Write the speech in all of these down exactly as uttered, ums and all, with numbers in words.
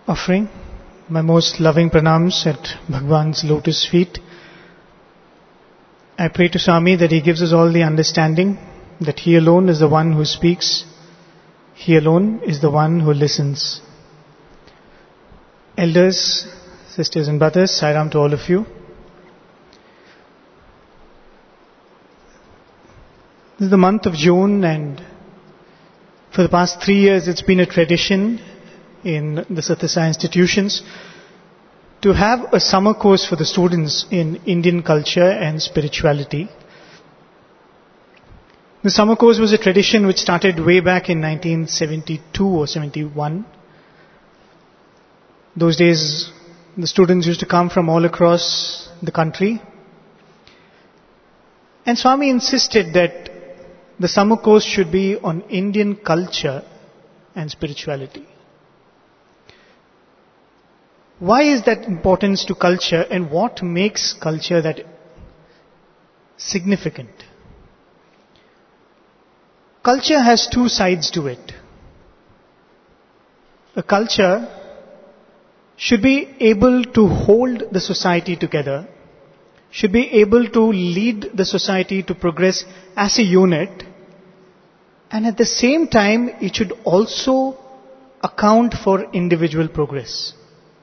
Offering my most loving pranams at Bhagwan's lotus feet. I pray to Swami that he gives us all the understanding that he alone is the one who speaks, he alone is the one who listens. Elders, sisters and brothers, Sairam to all of you. This is the month of June, and for the past three years it's been a tradition in the Satyasai institutions to have a summer course for the students in Indian culture and spirituality. The summer course was a tradition which started way back in nineteen seventy-two or seventy-one. Those days the students used to come from all across the country. And Swami insisted that the summer course should be on Indian culture and spirituality. Why is that importance to culture, and what makes culture that significant? Culture has two sides to it. A culture should be able to hold the society together, should be able to lead the society to progress as a unit, and at the same time it should also account for individual progress.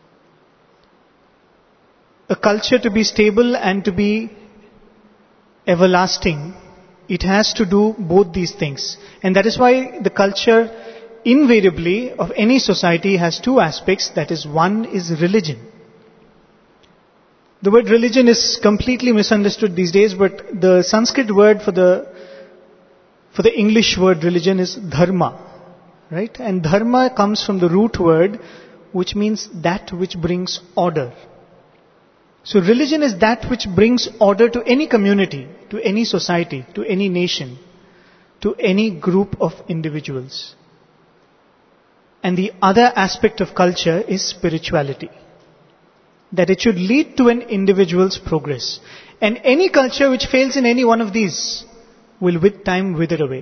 A culture to be stable and to be everlasting, it has to do both these things. And that is why the culture invariably of any society has two aspects. That is, one is religion. The word religion is completely misunderstood these days, but the Sanskrit word for the for the English word religion is dharma, right? And dharma comes from the root word which means that which brings order. So religion is that which brings order to any community, to any society, to any nation, to any group of individuals. And the other aspect of culture is spirituality. That it should lead to an individual's progress. And any culture which fails in any one of these will with time wither away.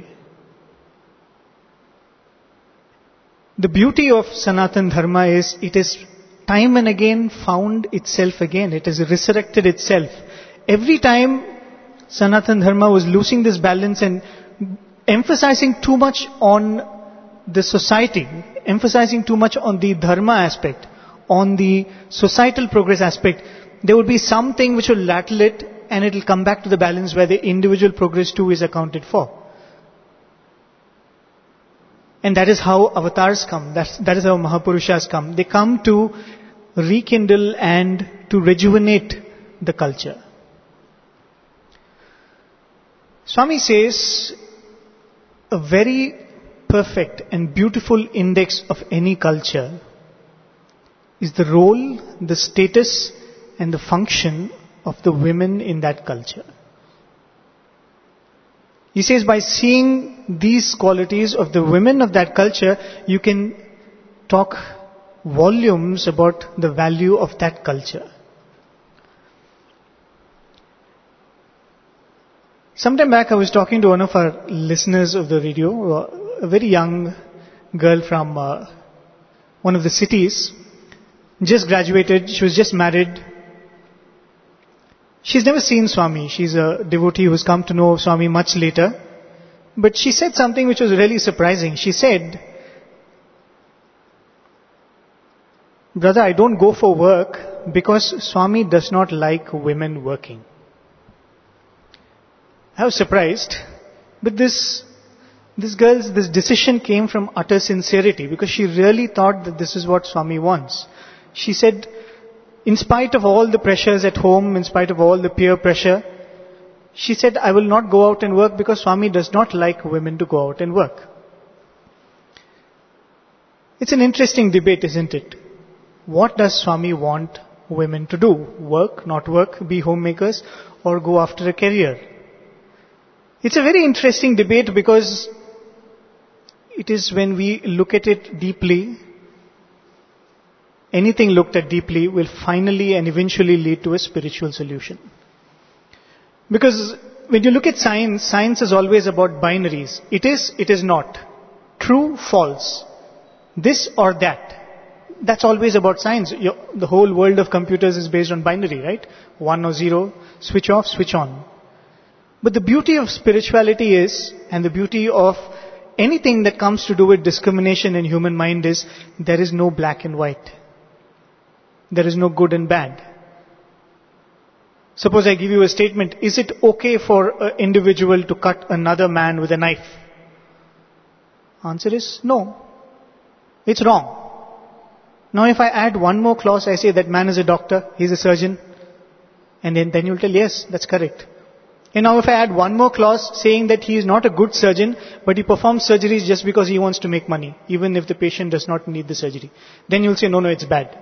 The beauty of Sanatan Dharma is it is time and again found itself again. It has resurrected itself. Every time Sanatan Dharma was losing this balance and emphasizing too much on the society, emphasizing too much on the Dharma aspect, on the societal progress aspect, there would be something which will rattle it, and it will come back to the balance where the individual progress too is accounted for. And that is how avatars come. That's, that is how Mahapurushas come. They come to rekindle and to rejuvenate the culture. Swami says a very perfect and beautiful index of any culture is the role, the status and the function of the women in that culture. He says by seeing these qualities of the women of that culture, you can talk volumes about the value of that culture. Sometime back I was talking to one of our listeners of the radio, a very young girl from uh, one of the cities, just graduated, she was just married. She's never seen Swami. She's a devotee who's come to know Swami much later. But she said something which was really surprising. She said, "Brother, I don't go for work because Swami does not like women working." I was surprised. But this, this girl's, this decision came from utter sincerity because she really thought that this is what Swami wants. She said, in spite of all the pressures at home, in spite of all the peer pressure, she said, I will not go out and work because Swami does not like women to go out and work. It's an interesting debate, isn't it? What does Swami want women to do? Work, not work, be homemakers, or go after a career? It's a very interesting debate because it is when we look at it deeply, anything looked at deeply will finally and eventually lead to a spiritual solution. Because when you look at science, science is always about binaries. It is, it is not. True, false. This or that. that's always about science. Your, the whole world of computers is based on binary, right? One or zero, switch off, switch on. But the beauty of spirituality is, and the beauty of anything that comes to do with discrimination in human mind is, there is no black and white. There is no good and bad. Suppose I give you a statement, is it okay for an individual to cut another man with a knife? Answer is no. It's wrong. Now if I add one more clause, I say that man is a doctor, he's a surgeon, and then, then you'll tell, yes, that's correct. And now if I add one more clause saying that he is not a good surgeon, but he performs surgeries just because he wants to make money, even if the patient does not need the surgery, then you'll say, no, no, it's bad.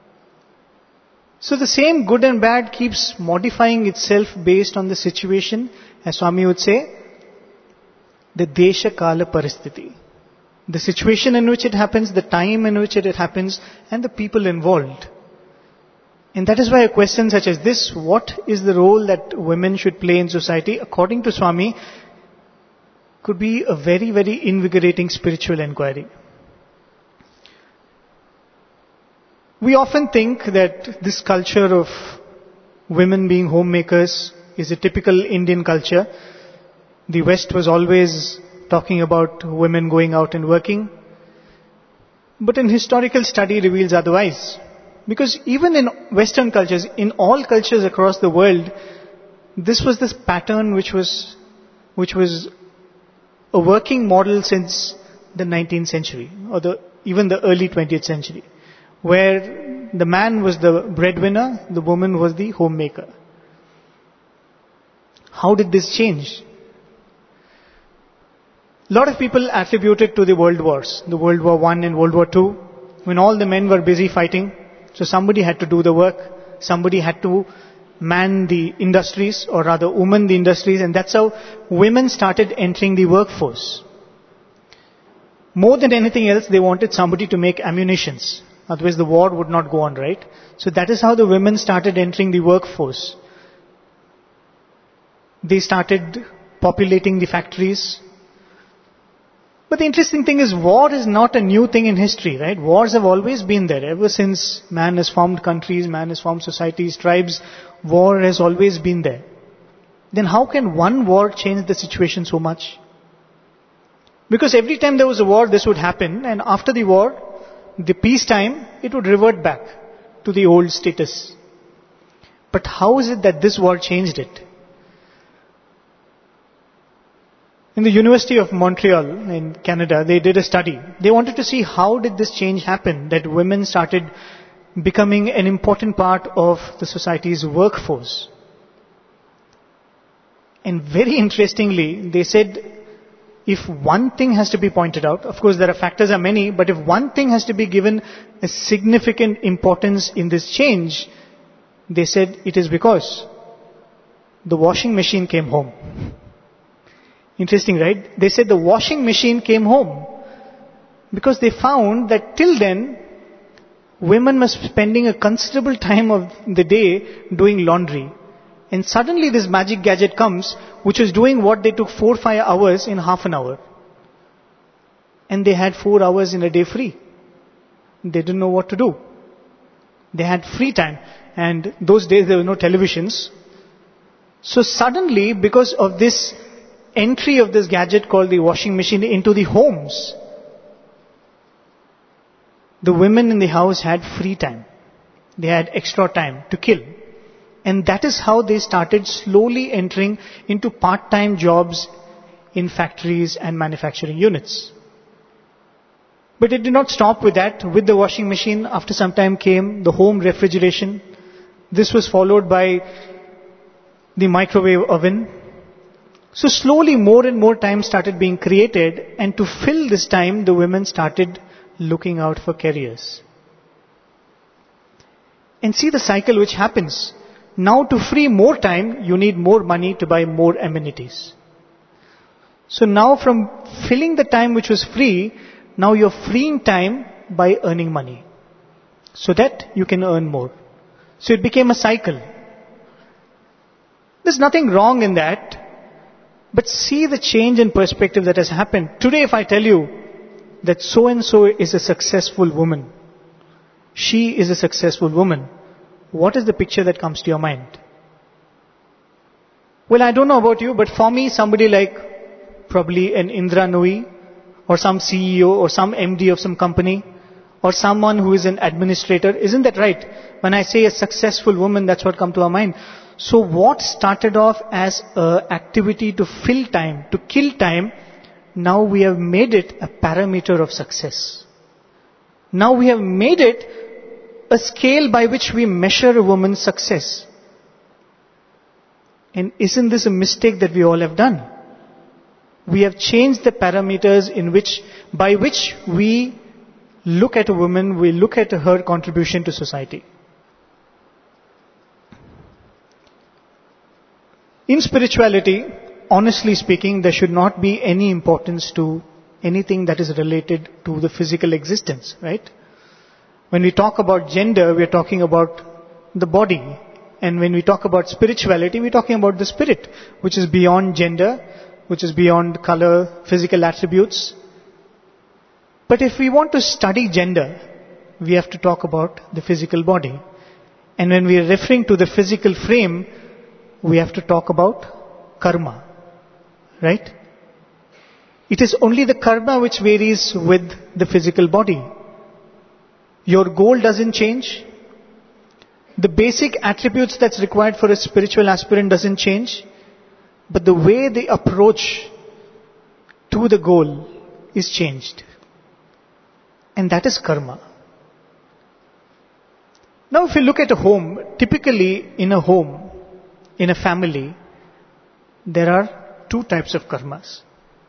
So the same good and bad keeps modifying itself based on the situation, as Swami would say, the desha kala paristhiti. The situation in which it happens, the time in which it happens, and the people involved. And that is why a question such as this, what is the role that women should play in society, according to Swami, could be a very, very invigorating spiritual inquiry. We often think that this culture of women being homemakers is a typical Indian culture. The West was always talking about women going out and working. But an historical study reveals otherwise. Because even in Western cultures, in all cultures across the world, this was this pattern which was, which was a working model since the nineteenth century, or the, even the early twentieth century, where the man was the breadwinner, the woman was the homemaker. How did this change? A lot of people attribute it to the world wars, the World War One and World War Two, when all the men were busy fighting. So somebody had to do the work, somebody had to man the industries, or rather woman the industries, and that's how women started entering the workforce. More than anything else, they wanted somebody to make ammunitions. Otherwise the war would not go on, right? So that is how the women started entering the workforce. They started populating the factories. But the interesting thing is, war is not a new thing in history, right? Wars have always been there. Ever since man has formed countries, man has formed societies, tribes, war has always been there. Then how can one war change the situation so much? Because every time there was a war, this would happen, and after the war, the peacetime, it would revert back to the old status. But how is it that this war changed it? In the University of Montreal in Canada, they did a study. They wanted to see how did this change happen, that women started becoming an important part of the society's workforce. And very interestingly, they said, if one thing has to be pointed out, of course there are factors are many, but if one thing has to be given a significant importance in this change, they said it is because the washing machine came home. Interesting, right? They said the washing machine came home because they found that till then, women were spending a considerable time of the day doing laundry. And suddenly this magic gadget comes, which is doing what they took four or five hours in half an hour. And they had four hours in a day free. They didn't know what to do. They had free time. And those days there were no televisions. So suddenly, because of this entry of this gadget called the washing machine into the homes, the women in the house had free time. They had extra time to kill. And that is how they started slowly entering into part-time jobs in factories and manufacturing units. But it did not stop with that. With the washing machine, after some time came the home refrigeration. This was followed by the microwave oven. So slowly more and more time started being created, and to fill this time, the women started looking out for careers. And see the cycle which happens. Now to free more time, you need more money to buy more amenities. So now from filling the time which was free, now you're freeing time by earning money, so that you can earn more. So it became a cycle. There's nothing wrong in that, but see the change in perspective that has happened. Today if I tell you that so and so is a successful woman, she is a successful woman, what is the picture that comes to your mind? Well, I don't know about you, but for me, somebody like probably an Indra Nooyi, or some C E O, or some M D of some company, or someone who is an administrator, isn't that right? When I say a successful woman, that's what comes to our mind. So what started off as an activity to fill time, to kill time, now we have made it a parameter of success. Now we have made it a scale by which we measure a woman's success. And isn't this a mistake that we all have done? We have changed the parameters in which, by which we look at a woman, we look at her contribution to society. In spirituality, honestly speaking, there should not be any importance to anything that is related to the physical existence, right? When we talk about gender, we are talking about the body. And when we talk about spirituality, we're talking about the spirit, which is beyond gender, which is beyond color, physical attributes. But if we want to study gender, we have to talk about the physical body. And when we are referring to the physical frame, we have to talk about karma. Right? It is only the karma which varies with the physical body. Your goal doesn't change. The basic attributes that's required for a spiritual aspirant doesn't change. But the way they approach to the goal is changed. And that is karma. Now if you look at a home, typically in a home, in a family, there are two types of karmas.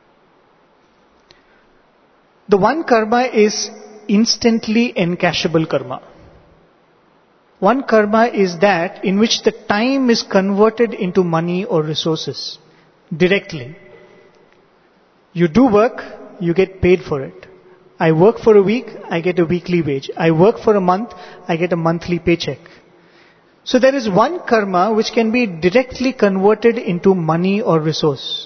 The one karma is instantly encashable karma. One karma is that in which the time is converted into money or resources directly. You do work, you get paid for it. I work for a week, I get a weekly wage. I work for a month, I get a monthly paycheck. So there is one karma which can be directly converted into money or resource.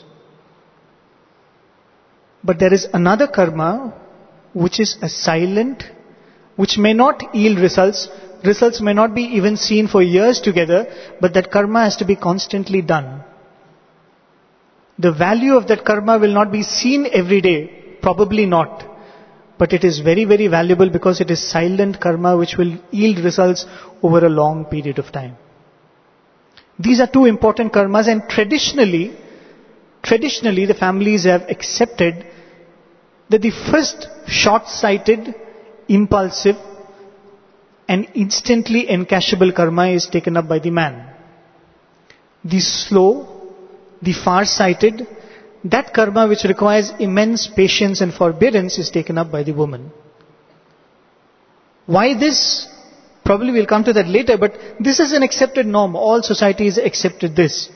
But there is another karma which is a silent, which may not yield results. Results may not be even seen for years together, but that karma has to be constantly done. The value of that karma will not be seen every day, probably not. But it is very, very valuable because it is silent karma which will yield results over a long period of time. These are two important karmas, and traditionally, traditionally the families have accepted that the first short-sighted, impulsive, and instantly encashable karma is taken up by the man. The slow, the far-sighted, that karma which requires immense patience and forbearance is taken up by the woman. Why this? Probably we'll come to that later, but this is an accepted norm. All societies accepted this.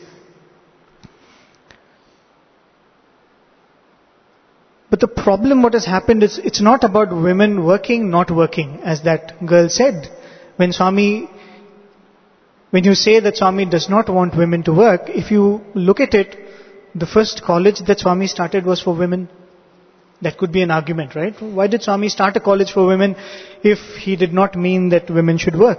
But the problem what has happened is it's not about women working, not working, as that girl said. When Swami, when you say that Swami does not want women to work, if you look at it, the first college that Swami started was for women. That could be an argument, right? Why did Swami start a college for women if he did not mean that women should work?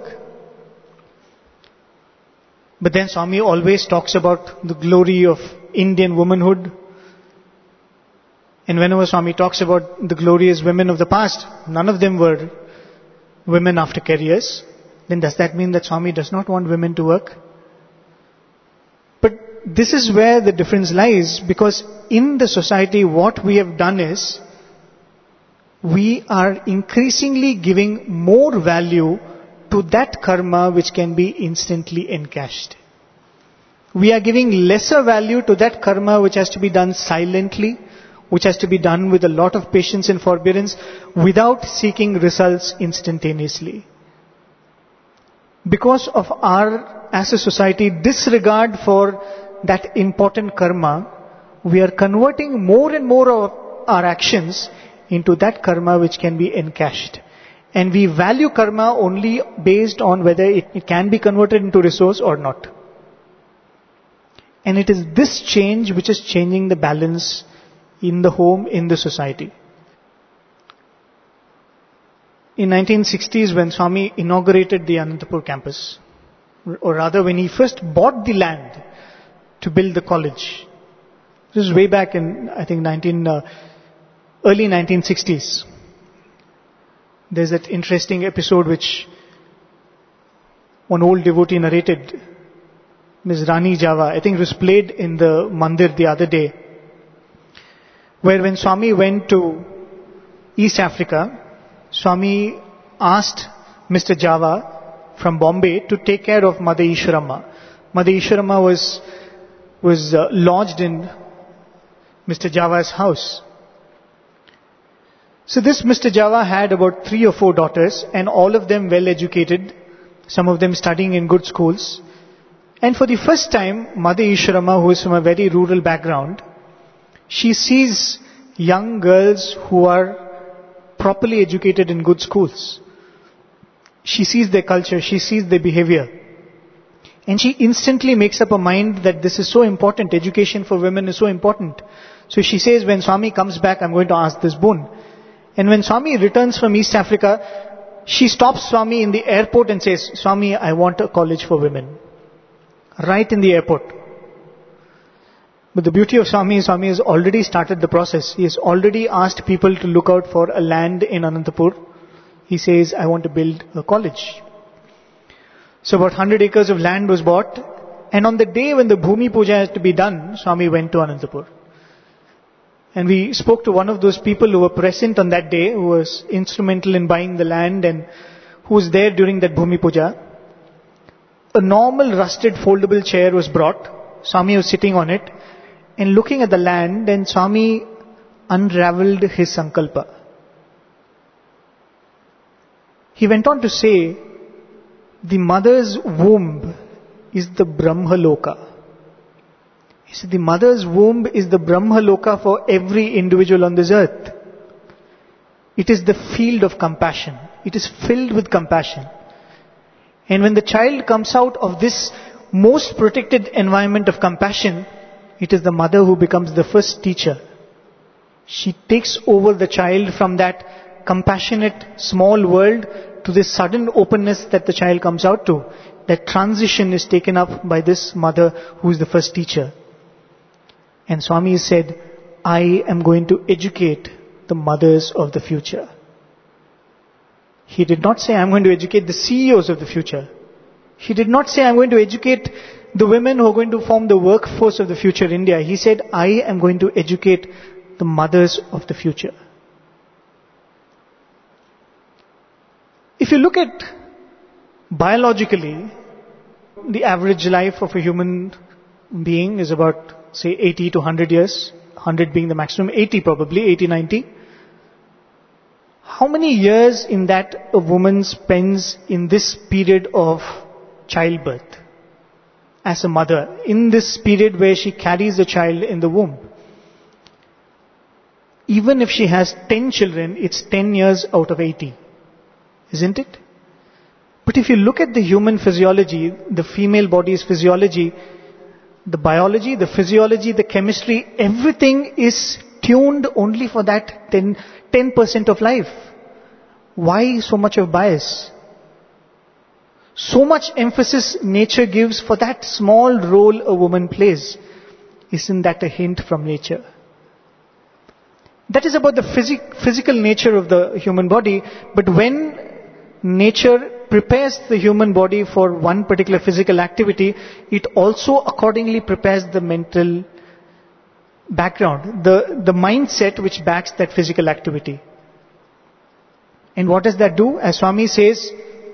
But then Swami always talks about the glory of Indian womanhood. And whenever Swami talks about the glorious women of the past, none of them were women after careers. Then does that mean that Swami does not want women to work? But this is where the difference lies, because in the society what we have done is, we are increasingly giving more value to that karma which can be instantly encashed. We are giving lesser value to that karma which has to be done silently, which has to be done with a lot of patience and forbearance without seeking results instantaneously. Because of our, as a society, disregard for that important karma, we are converting more and more of our actions into that karma which can be encashed. And we value karma only based on whether it, it can be converted into resource or not. And it is this change which is changing the balance in the home, in the society. in nineteen sixties when Swami inaugurated the Anantapur campus, or rather when he first bought the land to build the college. This is way back in, I think, nineteen, uh, early nineteen sixties. There's that interesting episode which one old devotee narrated, Miz Rani Java. I think it was played in the mandir the other day, where when Swami went to East Africa, Swami asked Mister Java from Bombay to take care of Mother Ishwaramma. Mother Ishwaramma was, was uh, lodged in Mister Java's house. So this Mister Java had about three or four daughters, and all of them well educated, some of them studying in good schools. And for the first time, Mother Ishwaramma, who is from a very rural background, she sees young girls who are properly educated in good schools. She sees their culture, she sees their behavior. And she instantly makes up her mind that this is so important, education for women is so important. So she says, when Swami comes back, I'm going to ask this boon. And when Swami returns from East Africa, she stops Swami in the airport and says, Swami, I want a college for women. Right in the airport. But the beauty of Swami is Swami has already started the process. He has already asked people to look out for a land in Anantapur. He says, I want to build a college. So about one hundred acres of land was bought. And on the day when the Bhumi Puja has to be done, Swami went to Anantapur. And we spoke to one of those people who were present on that day, who was instrumental in buying the land and who was there during that Bhumi Puja. A normal rusted foldable chair was brought. Swami was sitting on it and looking at the land, and Swami unraveled his sankalpa. He went on to say, the mother's womb is the Brahmaloka. He said, the mother's womb is the Brahmaloka for every individual on this earth. It is the field of compassion. It is filled with compassion. And when the child comes out of this most protected environment of compassion, it is the mother who becomes the first teacher. She takes over the child from that compassionate small world to this sudden openness that the child comes out to. That transition is taken up by this mother who is the first teacher. And Swami said, I am going to educate the mothers of the future. He did not say, I'm going to educate the C E Os of the future. He did not say, I'm going to educate the women who are going to form the workforce of the future India. He said, I am going to educate the mothers of the future. If you look at biologically, the average life of a human being is about, say, eighty to one hundred years. one hundred being the maximum, eighty probably, eighty, ninety. How many years in that a woman spends in this period of childbirth as a mother, in this period where she carries the child in the womb? Even if she has ten children, it's ten years out of eighty, isn't it? But if you look at the human physiology, the female body's physiology, the biology, the physiology, the chemistry, everything is tuned only for that ten percent of life. Why so much of bias? So much emphasis nature gives for that small role a woman plays. Isn't that a hint from nature? That is about the phys- physical nature of the human body. But when nature prepares the human body for one particular physical activity, it also accordingly prepares the mental background, the, the mindset which backs that physical activity. And what does that do? As Swami says,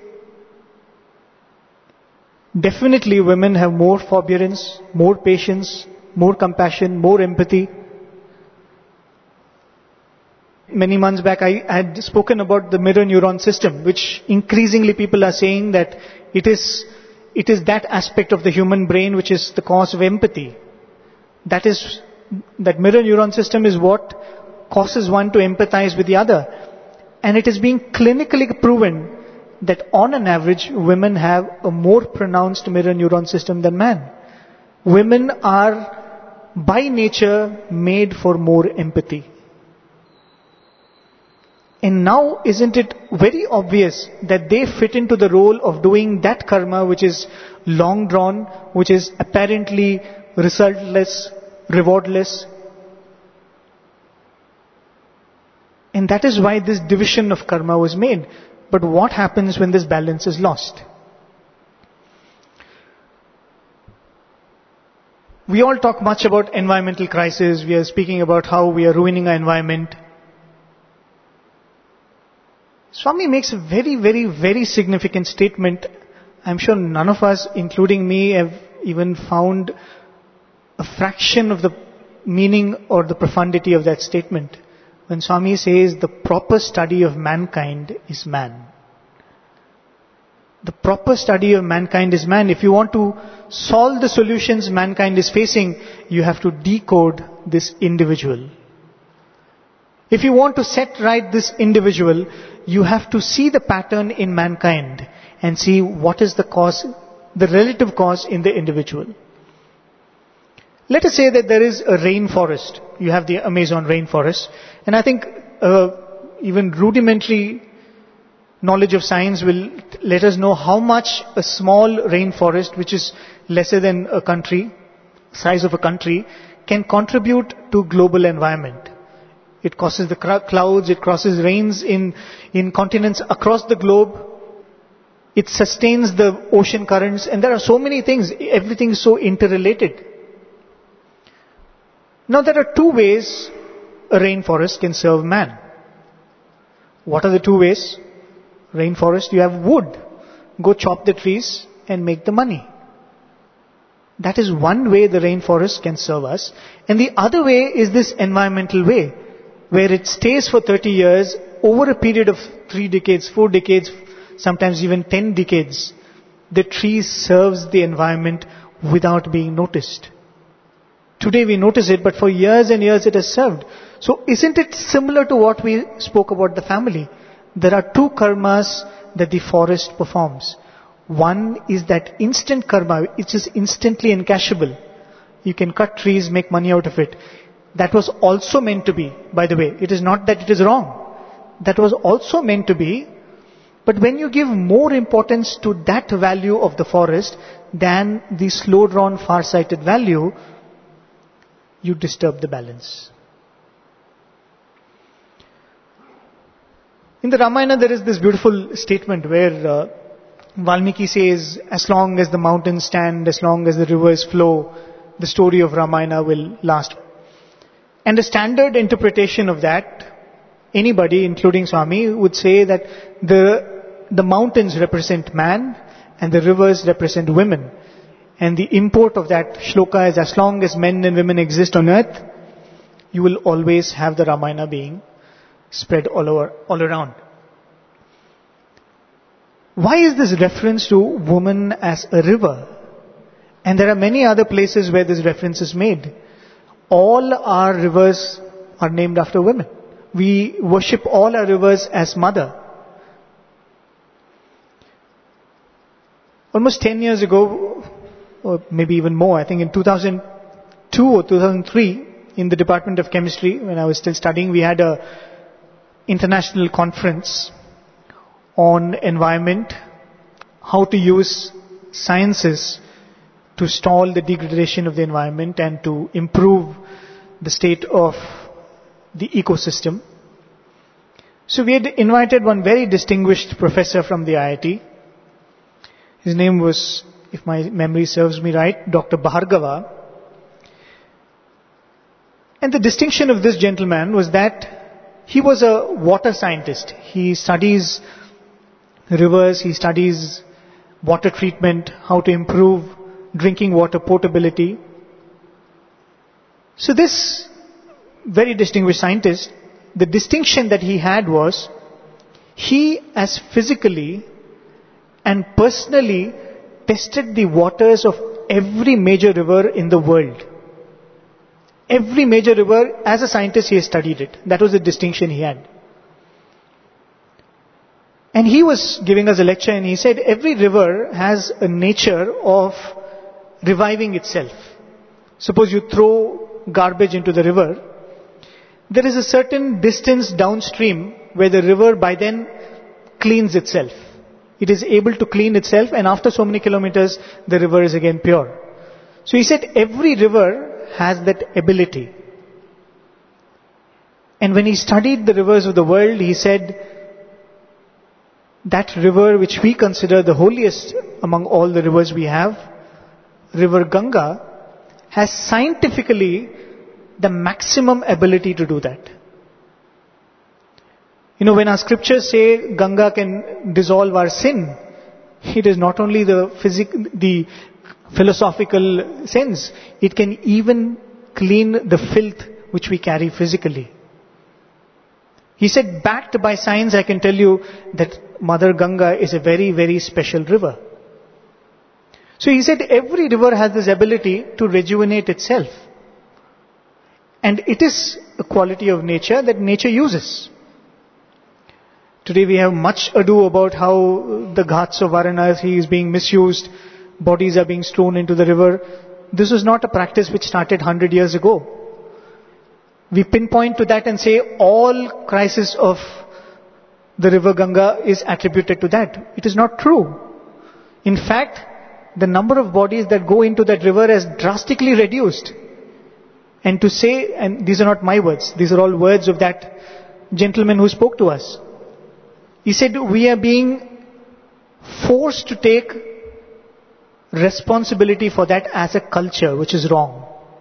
definitely women have more forbearance, more patience, more compassion, more empathy. Many months back I had spoken about the mirror neuron system, which increasingly people are saying that it is, it is that aspect of the human brain which is the cause of empathy. That is, that mirror neuron system is what causes one to empathize with the other. And it is being clinically proven that on an average, women have a more pronounced mirror neuron system than men. Women are by nature made for more empathy. And now, isn't it very obvious that they fit into the role of doing that karma which is long drawn, which is apparently resultless, rewardless? And that is why this division of karma was made. But what happens when this balance is lost? We all talk much about environmental crisis. We are speaking about how we are ruining our environment. Swami makes a very, very, very significant statement. I'm sure none of us, including me, have even found a fraction of the meaning or the profundity of that statement. When Swami says the proper study of mankind is man. The proper study of mankind is man. If you want to solve the solutions mankind is facing, you have to decode this individual. If you want to set right this individual, you have to see the pattern in mankind and see what is the cause, the relative cause in the individual. Let us say that there is a rainforest. You have the Amazon rainforest. And I think uh, even rudimentary knowledge of science will let us know how much a small rainforest, which is lesser than a country, size of a country, can contribute to global environment. It causes the clouds, it causes rains in, in continents across the globe. It sustains the ocean currents, and there are so many things. Everything is so interrelated. Now there are two ways a rainforest can serve man. What are the two ways? Rainforest, you have wood. Go chop the trees and make the money. That is one way the rainforest can serve us. And the other way is this environmental way, where it stays for thirty years, over a period of three decades, four decades, sometimes even ten decades. The tree serves the environment without being noticed. Today we notice it, but for years and years it has served. So isn't it similar to what we spoke about the family? There are two karmas that the forest performs. One is that instant karma, which is instantly encashable. You can cut trees, make money out of it. That was also meant to be, by the way. It is not that it is wrong. That was also meant to be. But when you give more importance to that value of the forest than the slow-drawn, far-sighted value, you disturb the balance. In the Ramayana, there is this beautiful statement where uh, Valmiki says, as long as the mountains stand, as long as the rivers flow, the story of Ramayana will last. And a standard interpretation of that, anybody, including Swami, would say that the, the mountains represent man and the rivers represent women. And the import of that shloka is, as long as men and women exist on earth, you will always have the Ramayana being spread all over, all around. Why is this reference to woman as a river? And there are many other places where this reference is made. All our rivers are named after women. We worship all our rivers as mother. Almost ten years ago, or maybe even more, I think in two thousand two or two thousand three, in the Department of Chemistry, when I was still studying, we had a international conference on environment, how to use sciences to stall the degradation of the environment and to improve the state of the ecosystem. So we had invited one very distinguished professor from the I I T. His name was, if my memory serves me right, Doctor Bhargava. And the distinction of this gentleman was that he was a water scientist. He studies rivers, he studies water treatment, how to improve drinking water portability. So this very distinguished scientist, the distinction that he had was, he as physically and personally tested the waters of every major river in the world. Every major river, as a scientist, he has studied it. That was the distinction he had. And he was giving us a lecture and he said every river has a nature of reviving itself. Suppose you throw garbage into the river, there is a certain distance downstream where the river by then cleans itself. It is able to clean itself, and after so many kilometers, the river is again pure. So he said every river has that ability. And when he studied the rivers of the world, he said that river which we consider the holiest among all the rivers we have, River Ganga, has scientifically the maximum ability to do that. You know, when our scriptures say Ganga can dissolve our sin, it is not only the physic, the philosophical sense, it can even clean the filth which we carry physically. He said, backed by science, I can tell you that Mother Ganga is a very, very special river. So he said every river has this ability to rejuvenate itself. And it is a quality of nature that nature uses. Today we have much ado about how the Ghats of Varanasi is being misused, bodies are being strewn into the river. This is not a practice which started one hundred years ago. We pinpoint to that and say all crisis of the river Ganga is attributed to that. It is not true. In fact, the number of bodies that go into that river has drastically reduced. And to say, and these are not my words, these are all words of that gentleman who spoke to us. He said, we are being forced to take responsibility for that as a culture, which is wrong.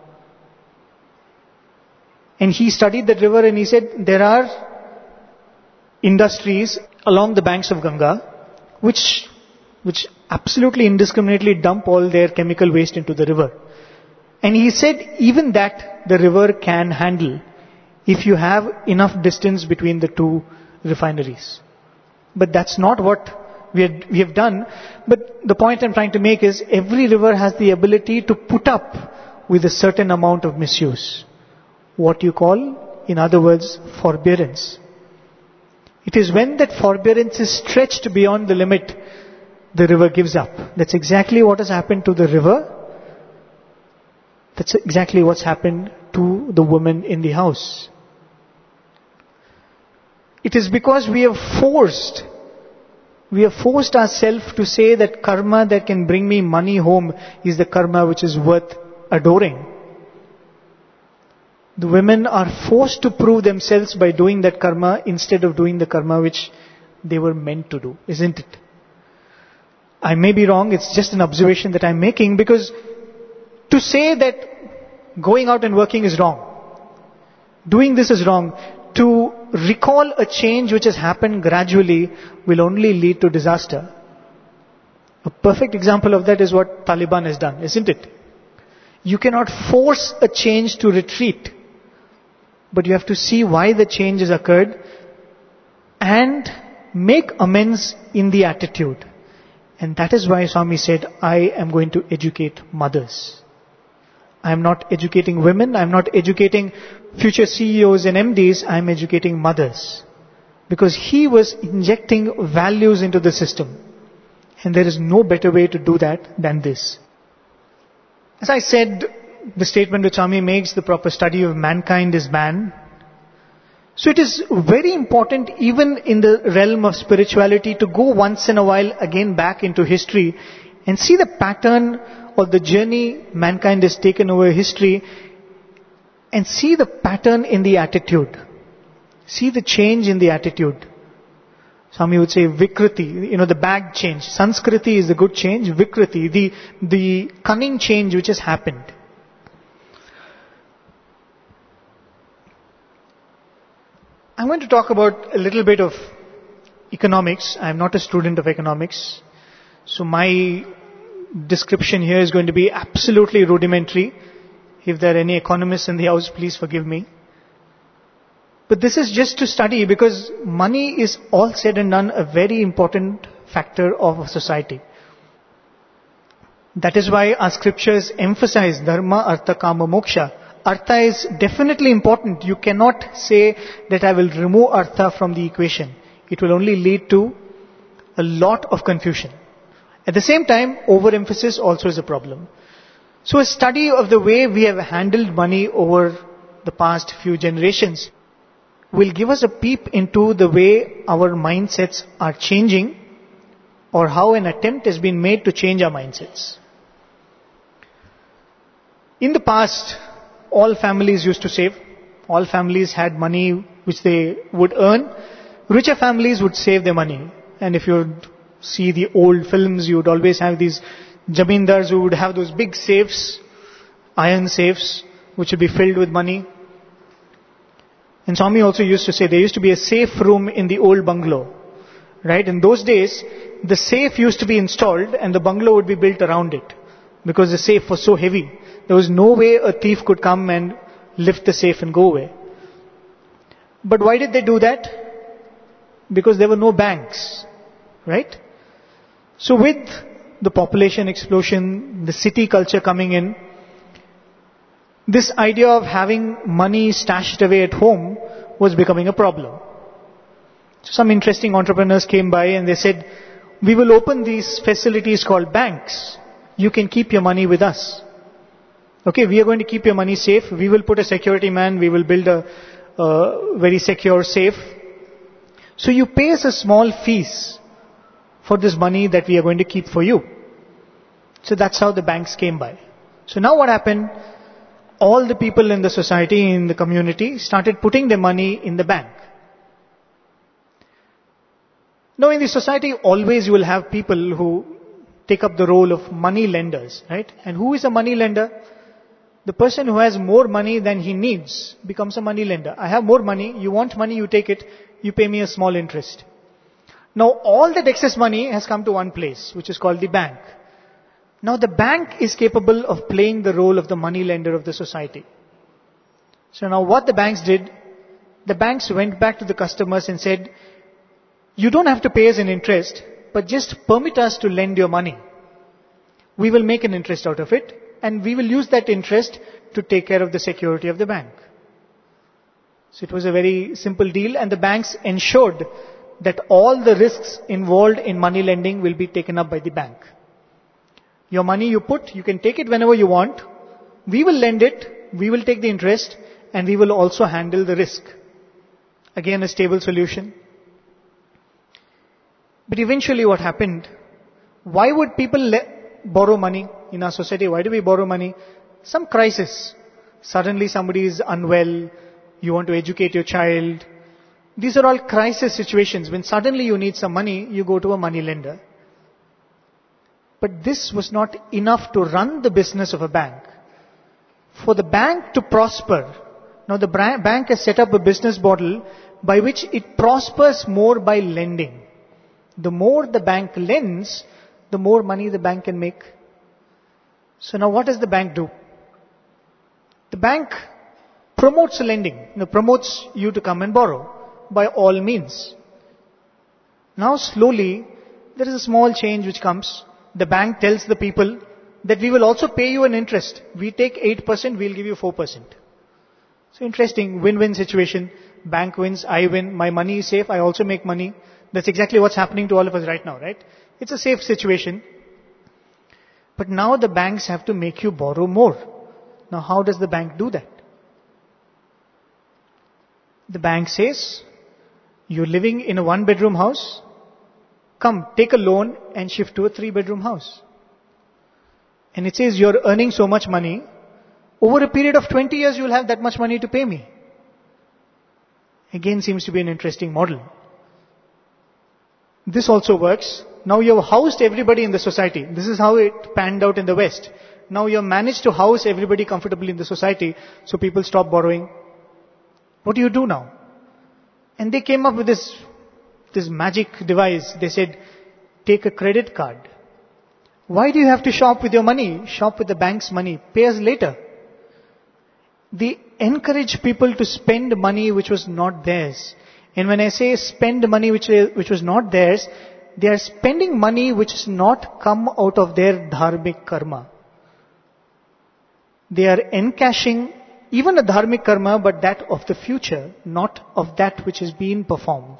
And he studied that river and he said, there are industries along the banks of Ganga which, which absolutely indiscriminately dump all their chemical waste into the river. And he said, even that the river can handle if you have enough distance between the two refineries. But that's not what we, had, we have done. But the point I'm trying to make is every river has the ability to put up with a certain amount of misuse. What you call, in other words, forbearance. It is when that forbearance is stretched beyond the limit, the river gives up. That's exactly what has happened to the river. That's exactly what's happened to the woman in the house. It is because we have forced, we have forced ourselves to say that karma that can bring me money home is the karma which is worth adoring. The women are forced to prove themselves by doing that karma instead of doing the karma which they were meant to do, isn't it? I may be wrong, it's just an observation that I'm making, because to say that going out and working is wrong, doing this is wrong, to recall a change which has happened gradually will only lead to disaster. A perfect example of that is what Taliban has done, isn't it? You cannot force a change to retreat, but you have to see why the change has occurred and make amends in the attitude. And that is why Swami said, I am going to educate mothers. I am not educating women, I am not educating future C E Os and M Ds, I am educating mothers. Because he was injecting values into the system. And there is no better way to do that than this. As I said, the statement which Swami makes, the proper study of mankind is man. So it is very important even in the realm of spirituality to go once in a while again back into history and see the pattern or the journey mankind has taken over history and see the pattern in the attitude. See the change in the attitude. Swami would say Vikriti, you know, the bad change. Sanskriti is the good change. Vikriti, the, the cunning change which has happened. I'm going to talk about a little bit of economics. I'm not a student of economics. So my description here is going to be absolutely rudimentary. If there are any economists in the house, please forgive me. But this is just to study, because money is, all said and done, a very important factor of a society. That is why our scriptures emphasize dharma, artha, kama, moksha. Artha is definitely important. You cannot say that I will remove artha from the equation. It will only lead to a lot of confusion. At the same time, overemphasis also is a problem. So a study of the way we have handled money over the past few generations will give us a peep into the way our mindsets are changing, or how an attempt has been made to change our mindsets. In the past, all families used to save. All families had money which they would earn. Richer families would save their money. And if you see the old films, you would always have these jamindars who would have those big safes, iron safes, which would be filled with money. And Swami also used to say there used to be a safe room in the old bungalow. Right? In those days, the safe used to be installed and the bungalow would be built around it. Because the safe was so heavy. There was no way a thief could come and lift the safe and go away. But why did they do that? Because there were no banks. Right? So with the population explosion, the city culture coming in, this idea of having money stashed away at home was becoming a problem. So some interesting entrepreneurs came by and they said, we will open these facilities called banks. You can keep your money with us. Okay, we are going to keep your money safe. We will put a security man. We will build a, a very secure safe. So you pay us a small fees for this money that we are going to keep for you. So that's how the banks came by. So now what happened? All the people in the society, in the community, started putting their money in the bank. Now in the society, always you will have people who take up the role of money lenders, right? And who is a money lender? The person who has more money than he needs becomes a money lender. I have more money, you want money, you take it, you pay me a small interest. Now all that excess money has come to one place, which is called the bank. Now the bank is capable of playing the role of the money lender of the society. So now what the banks did, the banks went back to the customers and said, you don't have to pay us an interest, but just permit us to lend your money. We will make an interest out of it, and we will use that interest to take care of the security of the bank. So it was a very simple deal, and the banks ensured that all the risks involved in money lending will be taken up by the bank. Your money you put, you can take it whenever you want. We will lend it, we will take the interest, and we will also handle the risk. Again, a stable solution. But eventually what happened? Why would people le- borrow money in our society? Why do we borrow money? Some crisis. Suddenly somebody is unwell. You want to educate your child. These are all crisis situations. When suddenly you need some money, you go to a money lender. But this was not enough to run the business of a bank. For the bank to prosper, now the bank has set up a business model by which it prospers more by lending. The more the bank lends, the more money the bank can make. So now what does the bank do? The bank promotes lending, you know, promotes you to come and borrow by all means. Now slowly, there is a small change which comes. The bank tells the people that we will also pay you an interest. We take eight percent, we'll give you four percent. So interesting, win-win situation. Bank wins, I win, my money is safe, I also make money. That's exactly what's happening to all of us right now, right? It's a safe situation. But now the banks have to make you borrow more. Now how does the bank do that? The bank says, you're living in a one-bedroom house, come, take a loan and shift to a three-bedroom house. And it says, you're earning so much money, over a period of twenty years you'll have that much money to pay me. Again, seems to be an interesting model. This also works. Now you have housed everybody in the society. This is how it panned out in the West. Now you have managed to house everybody comfortably in the society, so people stop borrowing. What do you do now? And they came up with this, this magic device. They said, take a credit card. Why do you have to shop with your money? Shop with the bank's money. Pay us later. They encourage people to spend money which was not theirs. And when I say spend money which, which was not theirs, they are spending money which has not come out of their dharmic karma. They are encashing even a dharmic karma, but that of the future, not of that which is being performed.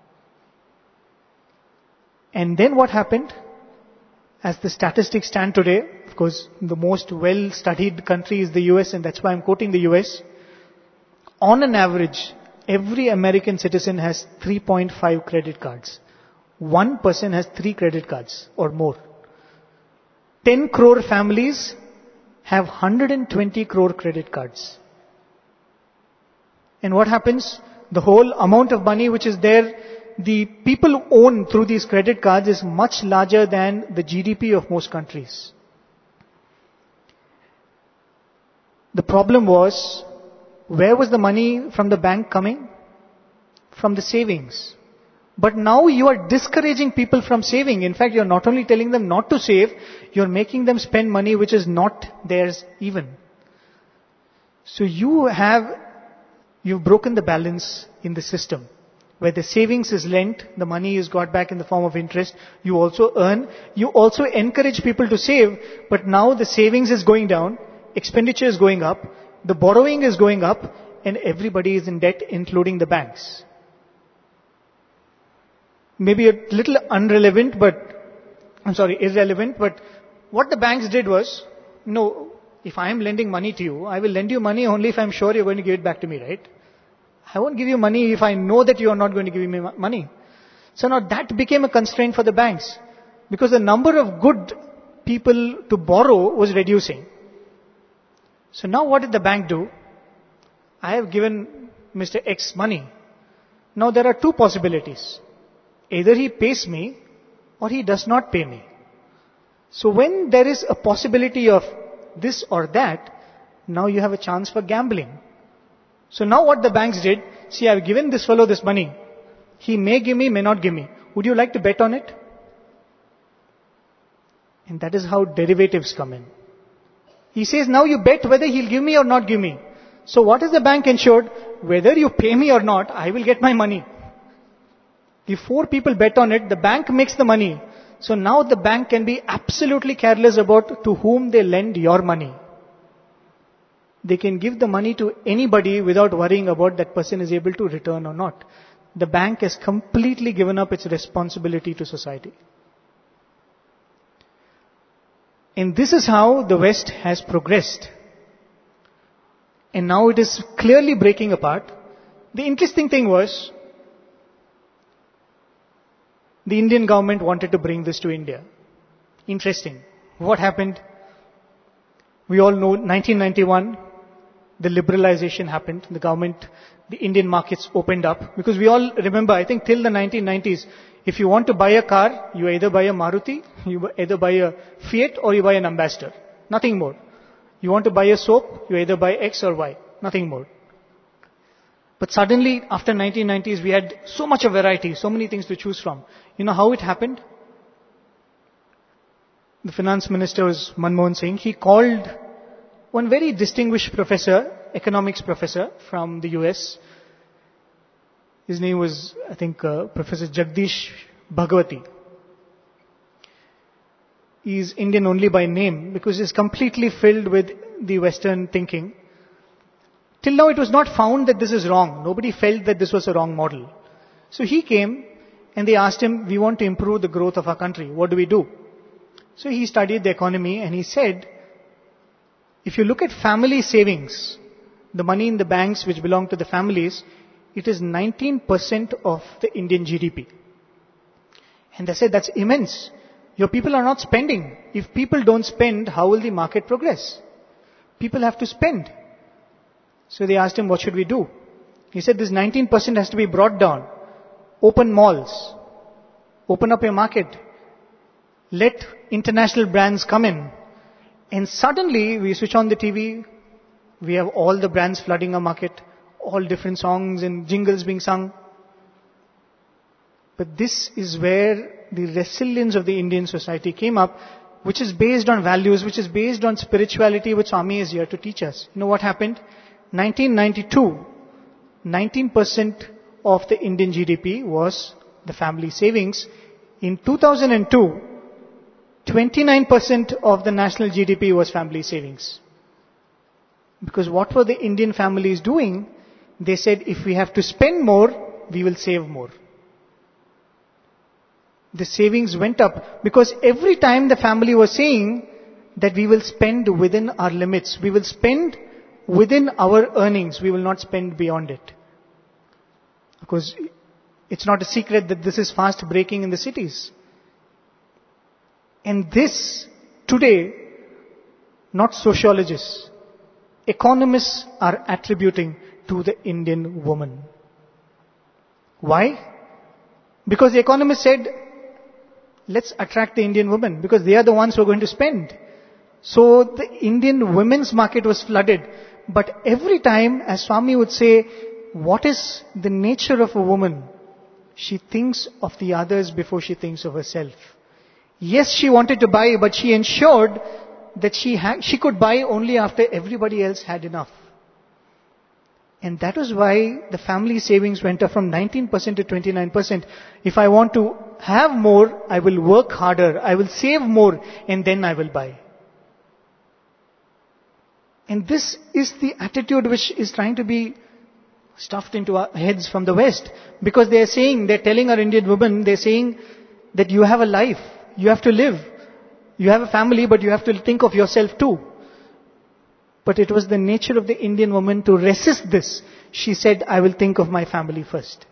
And then what happened? As the statistics stand today, of course, the most well-studied country is the U S, and that's why I'm quoting the U S. On an average, every American citizen has three point five credit cards. One person has three credit cards or more. ten crore families have one hundred twenty crore credit cards. And what happens? The whole amount of money which is there, the people own through these credit cards is much larger than the G D P of most countries. The problem was, where was the money from the bank coming? From the savings. But now you are discouraging people from saving. In fact, you're not only telling them not to save, you're making them spend money which is not theirs even. So you have, you've broken the balance in the system. Where the savings is lent, the money is got back in the form of interest, you also earn, you also encourage people to save, but now the savings is going down, expenditure is going up, the borrowing is going up, and everybody is in debt, including the banks. Maybe a little irrelevant, but, I'm sorry, irrelevant, but what the banks did was, no, if I am lending money to you, I will lend you money only if I'm sure you're going to give it back to me, right? I won't give you money if I know that you are not going to give me money. So now that became a constraint for the banks, because the number of good people to borrow was reducing. So now what did the bank do? I have given Mister X money. Now there are two possibilities. Either he pays me or he does not pay me. So when there is a possibility of this or that, now you have a chance for gambling. So now what the banks did, see, I've given this fellow this money. He may give me, may not give me. Would you like to bet on it? And that is how derivatives come in. He says, now you bet whether he'll give me or not give me. So what is the bank ensured? Whether you pay me or not, I will get my money. If four people bet on it, the bank makes the money. So now the bank can be absolutely careless about to whom they lend your money. They can give the money to anybody without worrying about that person is able to return or not. The bank has completely given up its responsibility to society. And this is how the West has progressed. And now it is clearly breaking apart. The interesting thing was, the Indian government wanted to bring this to India. Interesting. What happened? We all know nineteen ninety-one, the liberalization happened. The government, the Indian markets opened up. Because we all remember, I think till the nineteen nineties, if you want to buy a car, you either buy a Maruti, you either buy a Fiat, or you buy an Ambassador. Nothing more. You want to buy a soap, you either buy X or Y. Nothing more. But suddenly, after nineteen nineties, we had so much of variety, so many things to choose from. You know how it happened? The finance minister was Manmohan Singh. He called one very distinguished professor, economics professor from the U S. His name was, I think, uh, Professor Jagdish Bhagwati. He is Indian only by name because he is completely filled with the Western thinking. Till now it was not found that this is wrong. Nobody felt that this was a wrong model. So he came and they asked him, we want to improve the growth of our country. What do we do? So he studied the economy and he said, if you look at family savings, the money in the banks which belong to the families, it is nineteen percent of the Indian G D P. And they said, that's immense. Your people are not spending. If people don't spend, how will the market progress? People have to spend. So they asked him, what should we do? He said, this nineteen percent has to be brought down. Open malls. Open up your market. Let international brands come in. And suddenly, we switch on the T V, we have all the brands flooding our market, all different songs and jingles being sung. But this is where the resilience of the Indian society came up, which is based on values, which is based on spirituality, which Swami is here to teach us. You know what happened? nineteen ninety-two, nineteen percent of the Indian G D P was the family savings. In two thousand two, twenty-nine percent of the national G D P was family savings. Because what were the Indian families doing? They said, if we have to spend more, we will save more. The savings went up because every time the family was saying that we will spend within our limits. We will spend within our earnings. We will not spend beyond it. Because it's not a secret that this is fast breaking in the cities. And this, today, not sociologists, economists are attributing to the Indian woman. Why? Because the economists said, let's attract the Indian woman, because they are the ones who are going to spend. So the Indian women's market was flooded. But every time, as Swami would say, what is the nature of a woman? She thinks of the others before she thinks of herself. Yes, she wanted to buy, but she ensured that she ha- she could buy only after everybody else had enough. And that was why the family savings went up from nineteen percent to twenty-nine percent. If I want to have more, I will work harder, I will save more, and then I will buy. And this is the attitude which is trying to be stuffed into our heads from the West. Because they are saying, they are telling our Indian women, they are saying that you have a life, you have to live. You have a family, but you have to think of yourself too. But it was the nature of the Indian woman to resist this. She said, I will think of my family first.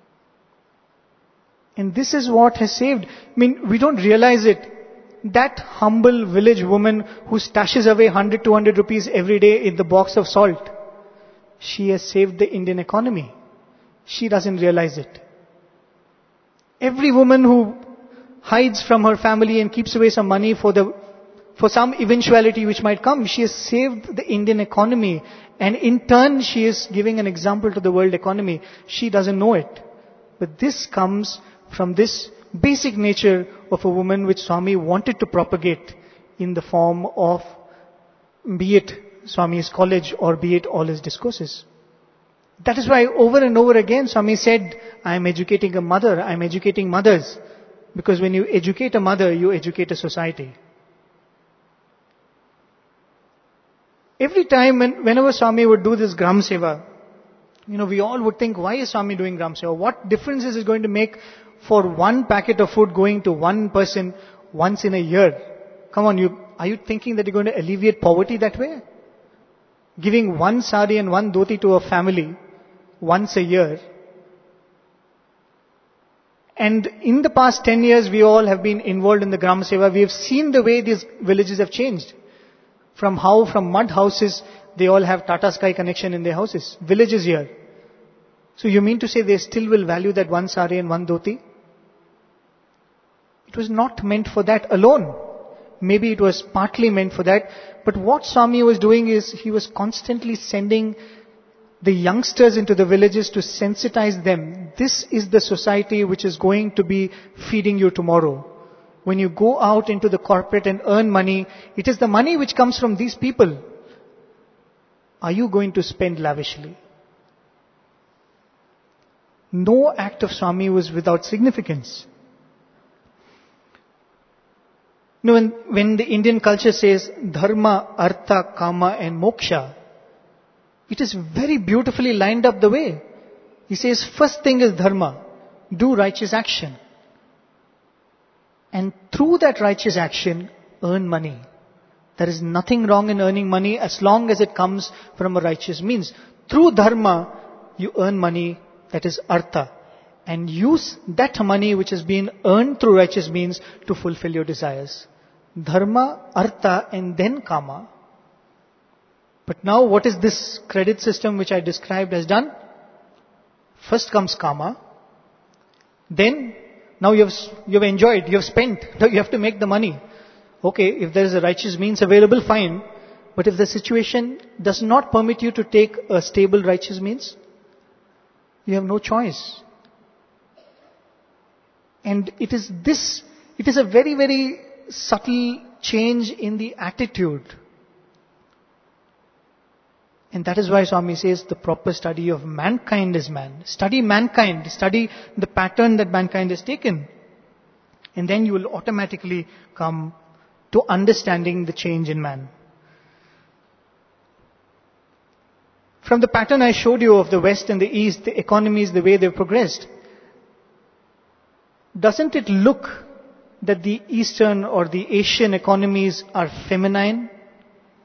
And this is what has saved. I mean, we don't realize it. That humble village woman who stashes away one hundred, two hundred rupees every day in the box of salt, she has saved the Indian economy. She doesn't realize it. Every woman who hides from her family and keeps away some money for the for some eventuality which might come, she has saved the Indian economy. And in turn, she is giving an example to the world economy. She doesn't know it. But this comes from this basic nature of a woman which Swami wanted to propagate in the form of, be it Swami's college or be it all his discourses. That is why over and over again Swami said, I am educating a mother, I am educating mothers. Because when you educate a mother, you educate a society. Every time, when, whenever Swami would do this Gram Seva, you know, we all would think, why is Swami doing Gram Seva? What difference is it going to make for one packet of food going to one person once in a year? Come on, you, are you thinking that you're going to alleviate poverty that way? Giving one sari and one dhoti to a family once a year. And in the past ten years, we all have been involved in the Gram Seva. We have seen the way these villages have changed. From how, from mud houses, they all have Tata Sky connection in their houses. Villages here. So you mean to say they still will value that one sari and one dhoti? It was not meant for that alone. Maybe it was partly meant for that. But what Swami was doing is, he was constantly sending the youngsters into the villages to sensitize them. This is the society which is going to be feeding you tomorrow. When you go out into the corporate and earn money, it is the money which comes from these people. Are you going to spend lavishly? No act of Swami was without significance. You know, when, when the Indian culture says dharma, artha, kama and moksha, it is very beautifully lined up the way. He says, first thing is dharma, do righteous action. And through that righteous action, earn money. There is nothing wrong in earning money as long as it comes from a righteous means. Through dharma, you earn money, that is artha. And use that money which has been earned through righteous means to fulfill your desires. Dharma, artha and then kama. But now what is this credit system which I described has done? First comes kama. Then, now you have, you have enjoyed, you have spent. Now you have to make the money. Okay, if there is a righteous means available, fine. But if the situation does not permit you to take a stable righteous means, you have no choice. And it is this, it is a very, very subtle change in the attitude. And that is why Swami says the proper study of mankind is man. Study mankind, study the pattern that mankind has taken. And then you will automatically come to understanding the change in man. From the pattern I showed you of the West and the East, the economies, the way they've progressed, doesn't it look that the Eastern or the Asian economies are feminine,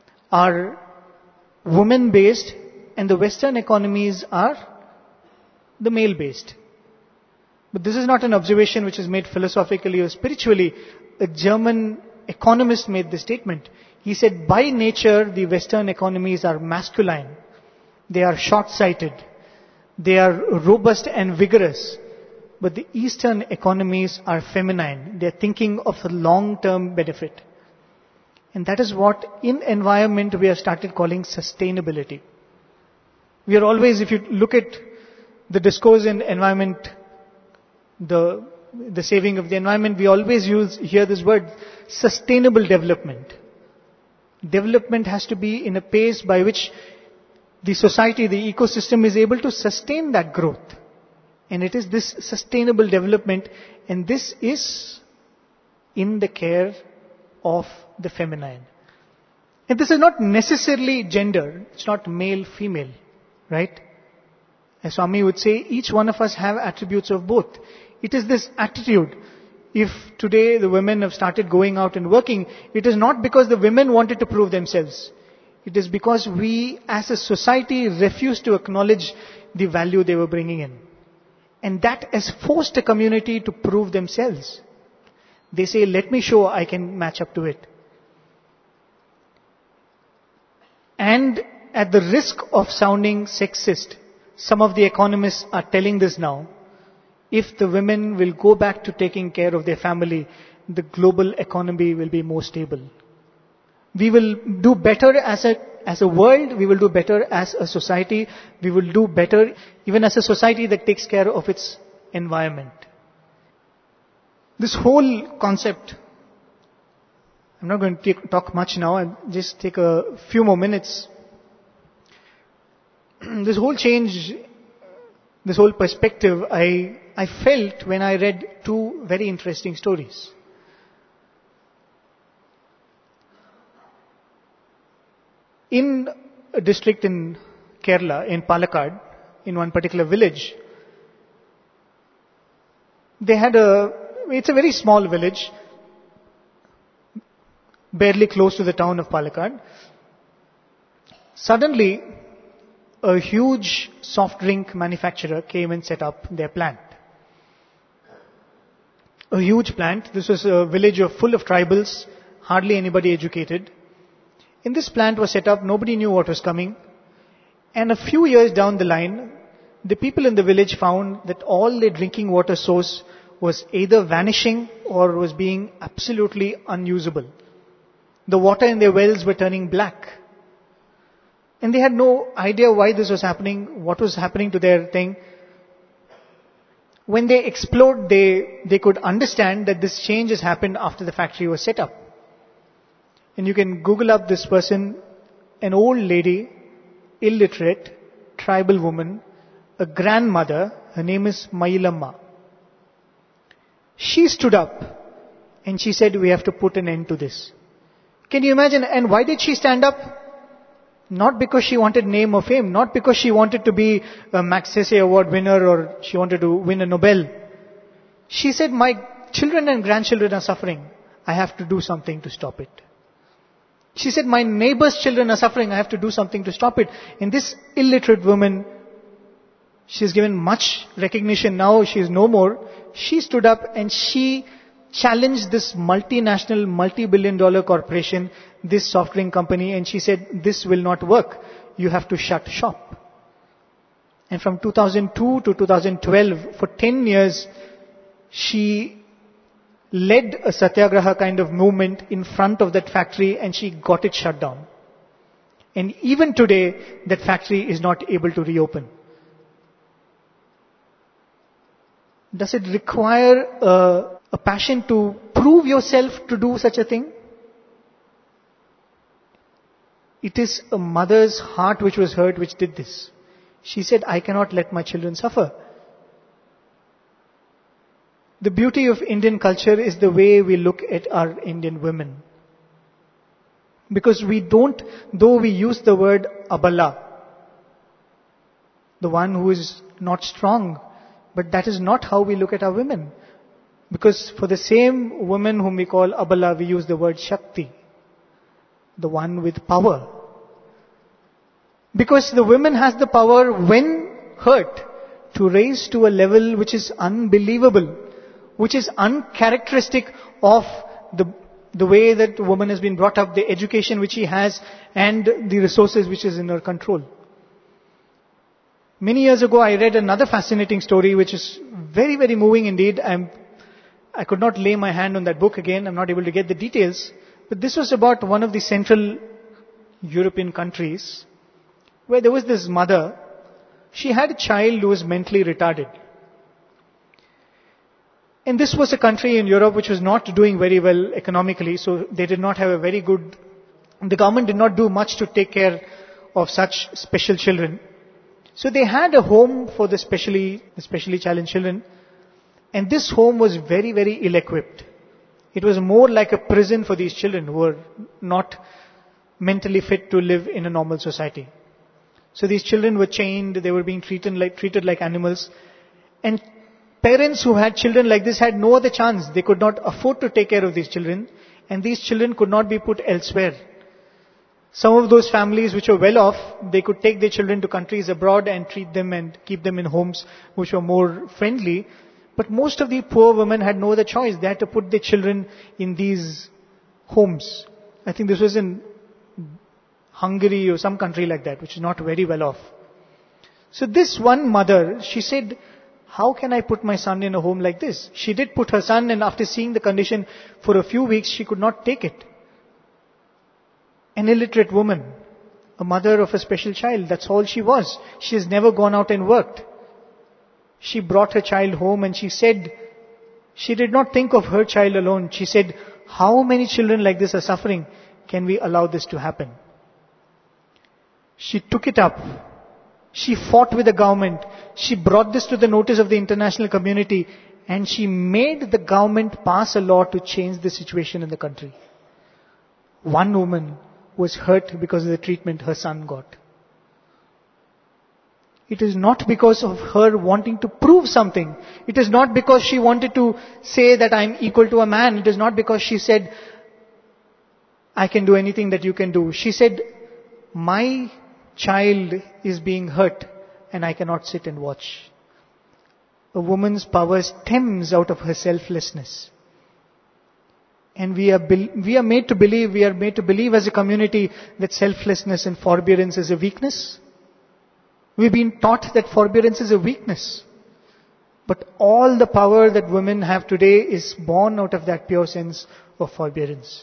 are women-based, and the Western economies are the male-based. But this is not an observation which is made philosophically or spiritually. A German economist made this statement. He said, by nature, the Western economies are masculine. They are short-sighted. They are robust and vigorous. But the Eastern economies are feminine. They are thinking of the long-term benefit. And that is what in environment we have started calling sustainability. We are always, if you look at the discourse in environment, the, the saving of the environment, we always use, hear this word, sustainable development. Development has to be in a pace by which the society, the ecosystem is able to sustain that growth. And it is this sustainable development, and this is in the care of the feminine. And this is not necessarily gender. It's not male, female, right? As Swami would say, each one of us have attributes of both. It is this attitude. If today the women have started going out and working, it is not because the women wanted to prove themselves. It is because we as a society refused to acknowledge the value they were bringing in. And that has forced a community to prove themselves. They say, let me show I can match up to it. And at the risk of sounding sexist, some of the economists are telling this now. If the women will go back to taking care of their family, the global economy will be more stable. We will do better as a, as a world, we will do better as a society, we will do better even as a society that takes care of its environment. This whole concept, I'm not going to take, talk much now, I'll just take a few more minutes. This whole change, this whole perspective, I, I felt when I read two very interesting stories. In a district in Kerala, in Palakkad, in one particular village, they had a, it's a very small village, barely close to the town of Palakkad. Suddenly, a huge soft drink manufacturer came and set up their plant. A huge plant. This was a village of, full of tribals, hardly anybody educated. In this plant was set up, nobody knew what was coming. And a few years down the line, the people in the village found that all their drinking water source was either vanishing or was being absolutely unusable. The water in their wells were turning black. And they had no idea why this was happening, what was happening to their thing. When they explored, they, they could understand that this change has happened after the factory was set up. And you can Google up this person, an old lady, illiterate, tribal woman, a grandmother, her name is Mayilamma. She stood up and she said, we have to put an end to this. Can you imagine? And why did she stand up? Not because she wanted name or fame, not because she wanted to be a Magsaysay Award winner or she wanted to win a Nobel. She said, my children and grandchildren are suffering. I have to do something to stop it. She said, my neighbor's children are suffering. I have to do something to stop it. And this illiterate woman, she's given much recognition now. She is no more. She stood up and she challenged this multinational, multi-billion dollar corporation, this soft drink company, and she said, this will not work. You have to shut shop. And from two thousand two to two thousand twelve, for ten years, she led a satyagraha kind of movement in front of that factory and she got it shut down. And even today, that factory is not able to reopen. Does it require a, a passion to prove yourself to do such a thing? It is a mother's heart which was hurt which did this. She said, I cannot let my children suffer. The beauty of Indian culture is the way we look at our Indian women. Because we don't, though we use the word abala, the one who is not strong, but that is not how we look at our women. Because for the same woman whom we call abala, we use the word Shakti, the one with power. Because the woman has the power when hurt to raise to a level which is unbelievable, which is uncharacteristic of the, the way that woman has been brought up, the education which she has, and the resources which is in her control. Many years ago, I read another fascinating story which is very, very moving indeed. I'm, I could not lay my hand on that book again. I'm not able to get the details. But this was about one of the Central European countries where there was this mother. She had a child who was mentally retarded. And this was a country in Europe which was not doing very well economically, so they did not have a very good, the government did not do much to take care of such special children. So they had a home for the specially, the specially challenged children, and this home was very, very ill-equipped. It was more like a prison for these children who were not mentally fit to live in a normal society. So these children were chained, they were being treated like, treated like animals, and parents who had children like this had no other chance. They could not afford to take care of these children, and these children could not be put elsewhere. Some of those families which were well off, they could take their children to countries abroad and treat them and keep them in homes which were more friendly. But most of the poor women had no other choice. They had to put their children in these homes. I think this was in Hungary or some country like that, which is not very well off. So this one mother, she said, how can I put my son in a home like this? She did put her son, and after seeing the condition for a few weeks, she could not take it. An illiterate woman, a mother of a special child, that's all she was. She has never gone out and worked. She brought her child home and she said, she did not think of her child alone. She said, how many children like this are suffering? Can we allow this to happen? She took it up. She fought with the government. She brought this to the notice of the international community, and she made the government pass a law to change the situation in the country. One woman was hurt because of the treatment her son got. It is not because of her wanting to prove something. It is not because she wanted to say that I am equal to a man. It is not because she said, I can do anything that you can do. She said, my child is being hurt and I cannot sit and watch. A woman's power stems out of her selflessness. And we are, we are made to believe, we are made to believe as a community that selflessness and forbearance is a weakness. We've been taught that forbearance is a weakness. But all the power that women have today is born out of that pure sense of forbearance.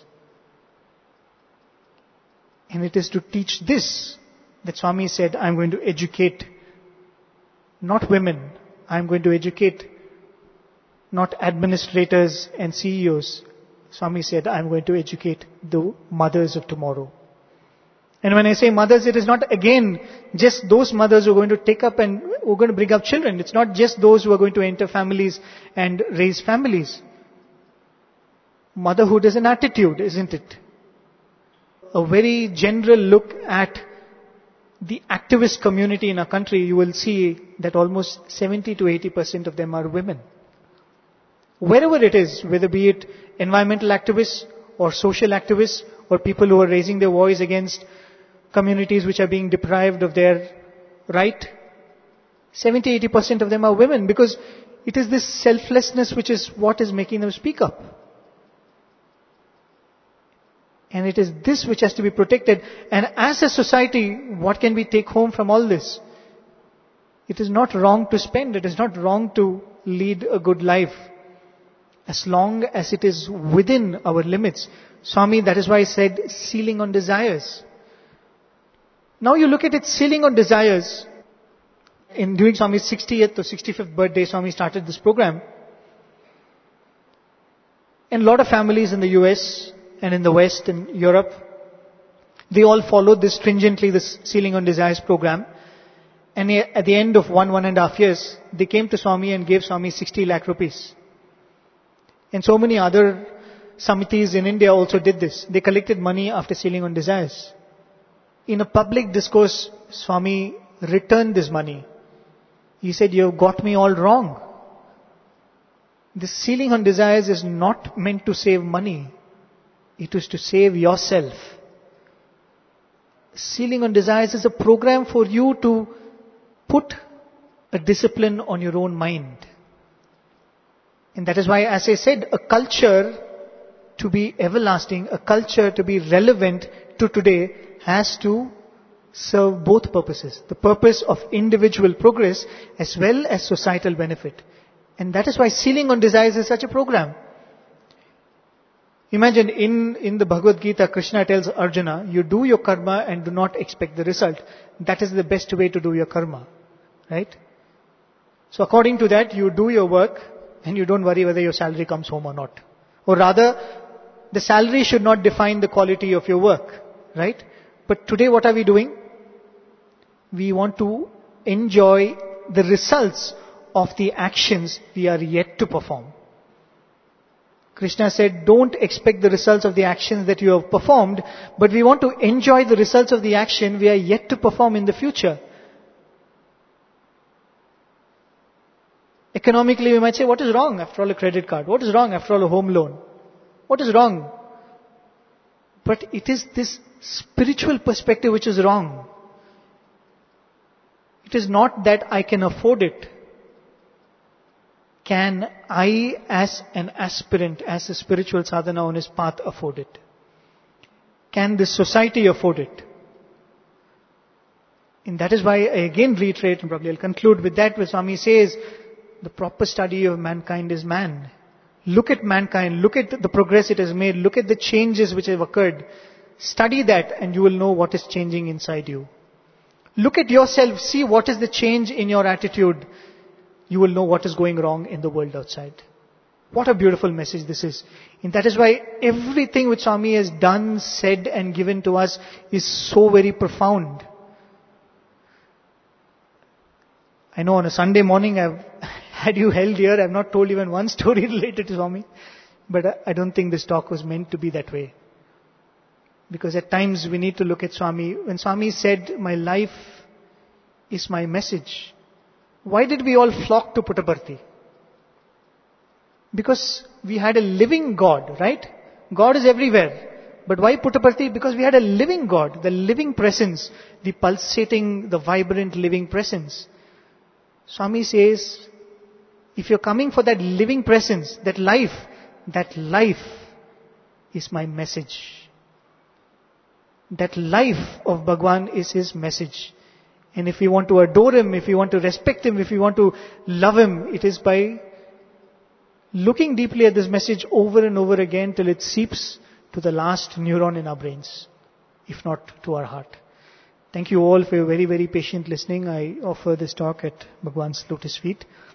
And it is to teach this that Swami said, I'm going to educate not women, I'm going to educate not administrators and C E Os. Swami said, I'm going to educate the mothers of tomorrow. And when I say mothers, it is not again just those mothers who are going to take up and who are going to bring up children. It's not just those who are going to enter families and raise families. Motherhood is an attitude, isn't it? A very general look at the activist community in our country, you will see that almost seventy to eighty percent of them are women. Wherever it is, whether be it environmental activists or social activists or people who are raising their voice against communities which are being deprived of their right, seventy to eighty percent of them are women, because it is this selflessness which is what is making them speak up. And it is this which has to be protected. And as a society, what can we take home from all this? It is not wrong to spend. It is not wrong to lead a good life, as long as it is within our limits. Swami, that is why I said ceiling on desires. Now you look at it, ceiling on desires. In during Swami's sixtieth or sixty-fifth birthday, Swami started this program. And a lot of families in the U S and in the West and Europe, they all followed this stringently, this ceiling on desires program. And at the end of one, one and a half years, they came to Swami and gave Swami sixty lakh rupees. And so many other samitis in India also did this. They collected money after ceiling on desires. In a public discourse, Swami returned this money. He said, you have got me all wrong. This ceiling on desires is not meant to save money. It is to save yourself. Ceiling on desires is a program for you to put a discipline on your own mind. And that is why, as I said, a culture to be everlasting, a culture to be relevant to today has to serve both purposes. The purpose of individual progress as well as societal benefit. And that is why Sealing on Desires is such a program. Imagine in, in the Bhagavad Gita, Krishna tells Arjuna, you do your karma and do not expect the result. That is the best way to do your karma. Right? So according to that, you do your work and you don't worry whether your salary comes home or not. Or rather, the salary should not define the quality of your work. Right? But today what are we doing? We want to enjoy the results of the actions we are yet to perform. Krishna said, don't expect the results of the actions that you have performed, but we want to enjoy the results of the action we are yet to perform in the future. Economically, we might say, what is wrong after all a credit card? What is wrong after all a home loan? What is wrong? But it is this spiritual perspective which is wrong. It is not that I can afford it. Can I, as an aspirant, as a spiritual sadhana on his path, afford it? Can the society afford it? And that is why I again reiterate, and probably I'll conclude with that, where Swami says, the proper study of mankind is man. Look at mankind, look at the progress it has made, look at the changes which have occurred. Study that and you will know what is changing inside you. Look at yourself, see what is the change in your attitude. You will know what is going wrong in the world outside. What a beautiful message this is. And that is why everything which Swami has done, said and given to us is so very profound. I know on a Sunday morning I've had you held here, I've not told even one story related to Swami. But I don't think this talk was meant to be that way. Because at times we need to look at Swami. When Swami said, my life is my message, why did we all flock to Puttaparthi? Because we had a living God, right? God is everywhere. But why Puttaparthi? Because we had a living God, the living presence, the pulsating, the vibrant living presence. Swami says, if you're coming for that living presence, that life, that life is my message. That life of Bhagwan is his message. And if we want to adore him, if we want to respect him, if we want to love him, it is by looking deeply at this message over and over again till it seeps to the last neuron in our brains, if not to our heart. Thank you all for your very, very patient listening. I offer this talk at Bhagwan's lotus feet.